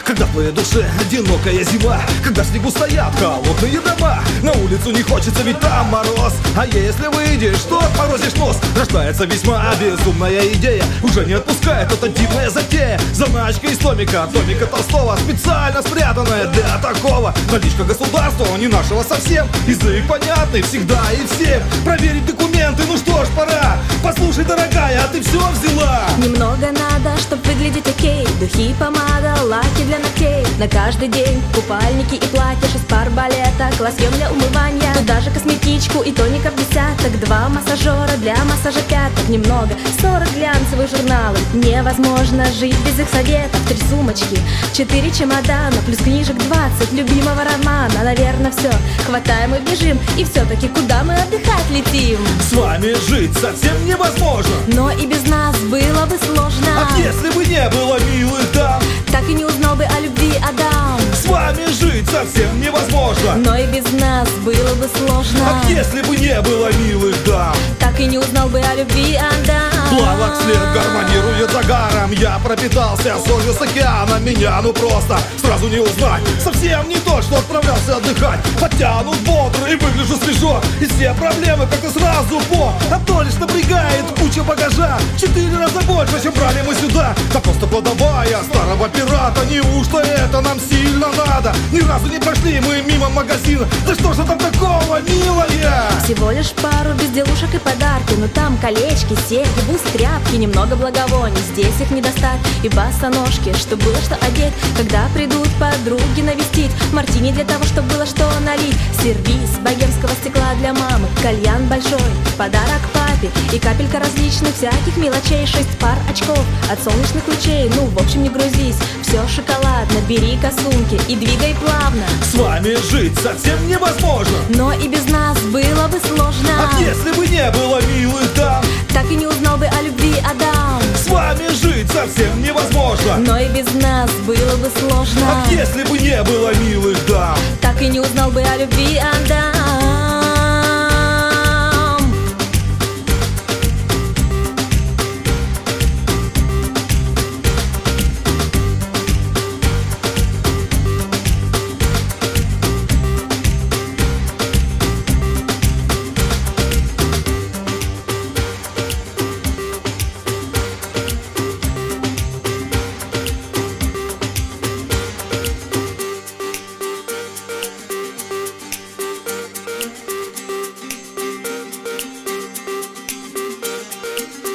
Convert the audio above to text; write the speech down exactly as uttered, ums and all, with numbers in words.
Когда в твоей душе одинокая зима, когда в снегу стоят холодные дома, на улицу не хочется, ведь там мороз. А если выйдешь, то отморозишь нос. Рождается весьма безумная идея, уже не отпускает эта дивная затея. Заначка из томика, томика Толстого, специально спрятанная для такого. Наличка государства, не нашего совсем. Язык понятный всегда и всем. Проверить документы, ну что ж, пора. Послушай, дорогая, а ты все взяла? Немного надо, чтоб выглядеть окей. Духи, помада, лаки для ногтей. На каждый день купальники и платья, шесть пар балеток, лосьон для умывания. Туда же косметичку и тоников десяток. Два массажера для массажа пяток. Немного, сорок глянцевых журналов. Невозможно жить без их советов. Три сумочки, четыре чемодана, плюс книжек двадцать любимого романа. Наверное, все, хватаем и бежим. И все-таки куда мы отдыхать летим? С вами жить совсем невозможно, но и без нас было бы сложно. А если бы не было милых дам, так и не узнал бы о любви Адам. С вами жить совсем невозможно, но и без нас было бы сложно. А если бы не было милых дам, так и не узнал бы о любви Адам. Плавок след гармонирует загаром. Я пропитался солью с океана. Меня ну просто сразу не узнать. Совсем не то, что отправлялся отдыхать. Подтянут бодро и выгляжу свежо. И все проблемы как-то сразу по. А то лишь напрягает куча багажа. Четыре раза больше, чем брали мы сюда. Да просто кладовая старого пирата. Неужто это нам сильно надо? Ни разу не прошли мы мимо магазина. Да что же там такого, милая? Всего лишь пару безделушек и подарки. Но там колечки, серьги, бусы, тряпки, немного благовоний. Здесь их не достать. И босоножки, что было что одеть, когда придут подруги навестить. Мартини для того, чтобы было что налить. Сервиз богемского стекла для мамы. Кальян большой, подарок папе. И капелька различных всяких мелочей. Шесть пар очков от солнечных лучей. Ну, в общем, не грузись, все шоколадно. Бери косунки и двигай плавно. С вами жить совсем невозможно, но и без нас было бы сложно. А если бы не было милых дам, так и не узнал бы о любви Адам. С вами жить совсем невозможно, но и без нас было бы сложно. А если бы не было милых дам, так и не узнал бы о любви Адам.